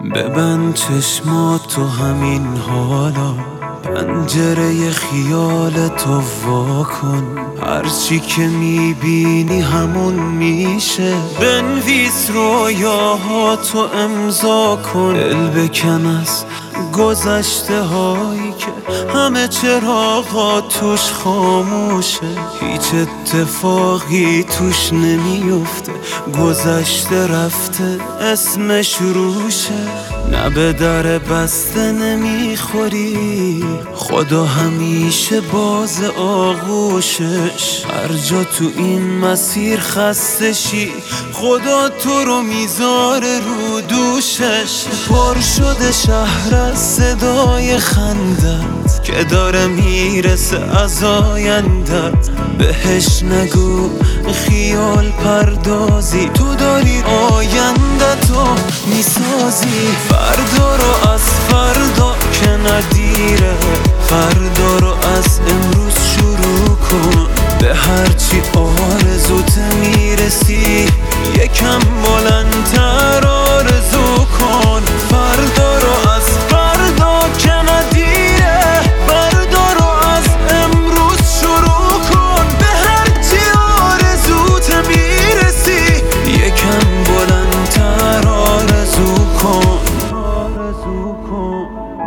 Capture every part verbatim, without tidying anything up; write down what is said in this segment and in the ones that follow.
ببند چشماتو همین حالا، پنجره خیال تو وا کن. هرچی که میبینی همون میشه، بنویس رویاهاتو امضا کن. دل بکن از گذشته هایی که همه چراغا توش خاموشه. هیچ اتفاقی توش نمیفته، گذشته رفته اسمش روشه. نه به در بسته نمیخوری، خدا همیشه باز آغوشش. هر جا تو این مسیر خسته شی، خدا تو رو میذاره رو دوشش. پر شده شهر از صدای خندت که داره میرسه از آیندت. بهش نگو خیال پردازی، تو داری آیندتو میسازی. فردا رو از فردا که ندیره، فردا رو از امروز شروع کن. به هرچی آرزوت میرسی، یکم بلندتر آرزو کن. فردا رو از فردا که ندیره، فردا رو از امروز شروع کن. به هرچی آرزوت میرسی، یکم بلندتر آرزو کن. آرزو کن.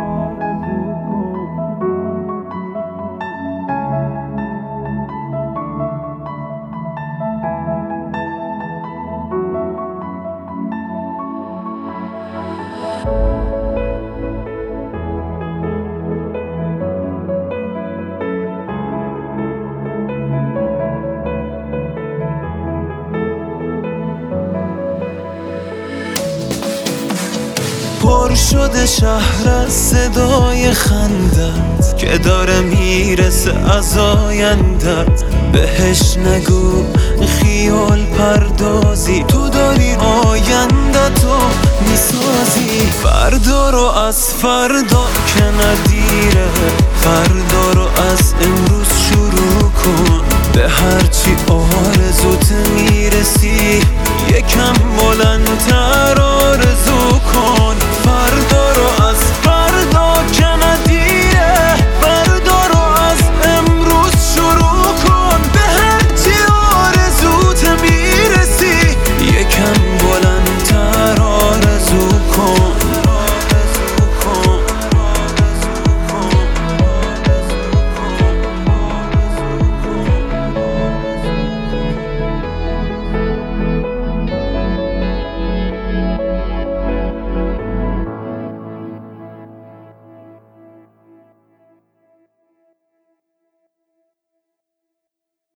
پر شده شهر از صدای خندت که داره میرسه از آیندت. بهش نگو خیال پردازی، تو داری آیندتو میسازی. فردا رو از فردا که ندیره، فردا رو از امروز شروع کن.